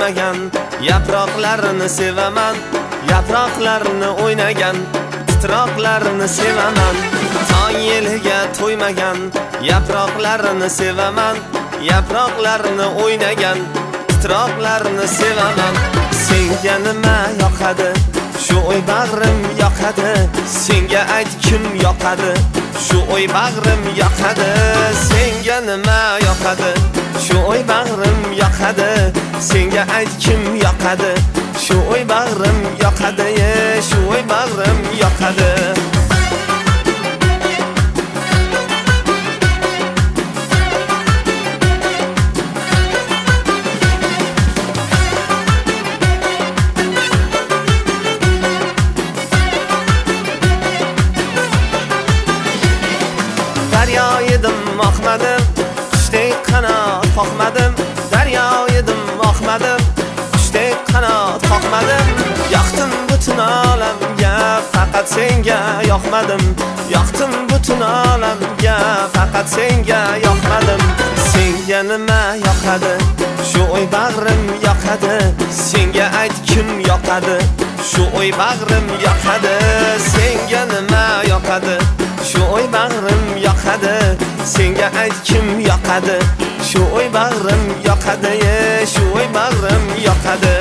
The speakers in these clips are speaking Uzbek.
to'ymagan yaproqlarini sevaman, yaproqlarini o'ynagan titroqlarini sevaman. Tong yeliga to'ymagan yaproqlarini sevaman, yaproqlarini o'ynagan titroqlarini sevaman. Senga nima yoqadi? Shu o'y bag'rim yoqadi. Senga ayt kim yoqadi? Shu o'y bag'rim yoqadi. Senga nima yoqadi? Shu o'y bag'rim yoqadi. Senga ayt kim yoqadi? Shu o'y bag'rim yoqadi. Shu o'y bag'rim yoqadi. Daryo edim oqmadim, qushdek qanot qoqmadim. Daryo edim oqmadim, qushdek qanot qoqmadim. Yoqdim butun olamga, faqat senga yoqmadim. Yoqdim butun olamga, faqat senga yoqmadim. Senga nima yoqadi? Shu o'y bag'rim yoqadi. Senga ayt kim yoqadi? Shu o'y bag'rim yoqadi. Senga nima yoqadi? Shu o'y bag'rim yoqadi. Senga ayt kim yoqadi? Shu o'y bag'rim yoqadi. Shu o'y bag'rim yoqadi.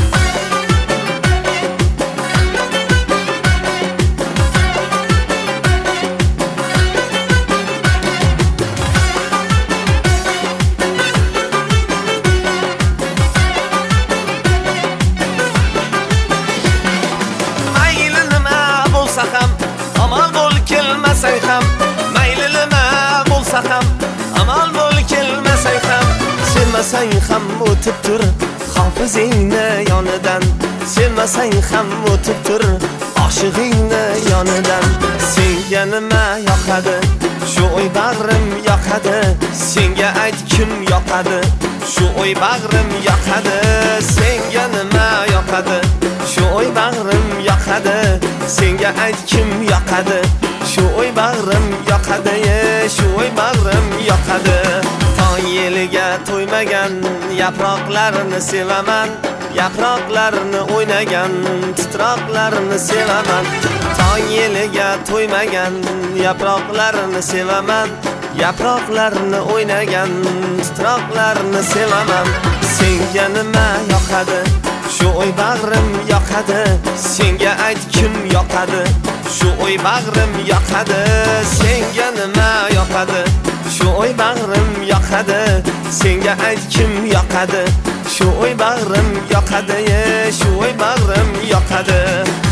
Mayli nima bo'lsa ham, amal bo'l kelmasang ham. Mayli nima bo'lsa ham, amal bo'l kelmasang ham. Sevmasang ham o'tib tur hofizingni yonidan. Sevmasang ham o'tib tur oshig'ingni yonidan. Senga nima yoqadi? Shu o'y bag'rim yoqadi. Senga ayt kim yoqadi? Shu o'y bag'rim yoqadi. Senga nima yoqadi? Shu o'y bag'rim yoqadi. Senga ayt kim yoqadi? Shu o'y bag'rim yoqadi. Shu o'y bag'rim yoqadi. Tong yeliga to'ymagan yaproqlarini sevaman, yaproqlarini o'ynagan titroqlarini sevaman. Tong yeliga to'ymagan yaproqlarini sevaman, yaproqlarini o'ynagan titroqlarini sevaman. Senga nima yoqadi? Shu o'y bag'rim yoqadi. Senga ayt kim yoqadi? Shu o'y bag'rim yoqadi. Senga nima yoqadi? Shu o'y bag'rim yoqadi. Senga ayt kim yoqadi? Shu o'y bag'rim yoqadi. Shu o'y bag'rim yoqadi.